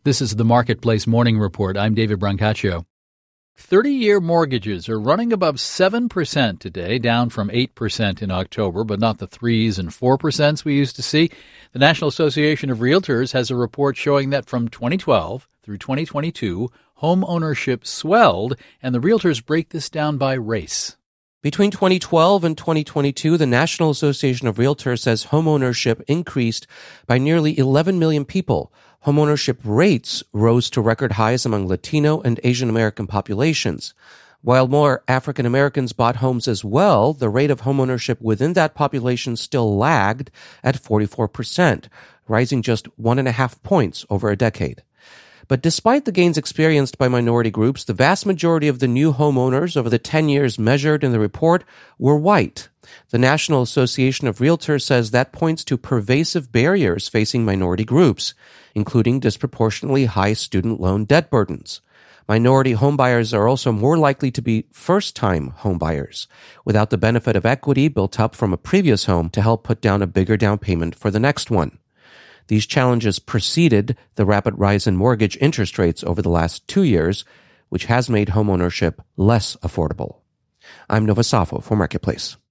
This is the Marketplace Morning Report. I'm David Brancaccio. 30-year mortgages are running above 7% today, down from 8% in October, but not the 3s and 4% we used to see. The National Association of Realtors has a report showing that from 2012 through 2022, home ownership swelled, and the realtors break this down by race. Between 2012 and 2022, the National Association of Realtors says homeownership increased by nearly 11 million people. Homeownership rates rose to record highs among Latino and Asian American populations. While more African Americans bought homes as well, the rate of homeownership within that population still lagged at 44%, rising just 1.5 points over a decade. But despite the gains experienced by minority groups, the vast majority of the new homeowners over the 10 years measured in the report were white. The National Association of Realtors says that points to pervasive barriers facing minority groups, including disproportionately high student loan debt burdens. Minority homebuyers are also more likely to be first-time homebuyers, without the benefit of equity built up from a previous home to help put down a bigger down payment for the next one. These challenges preceded the rapid rise in mortgage interest rates over the last 2 years, which has made homeownership less affordable. I'm Nova Safo for Marketplace.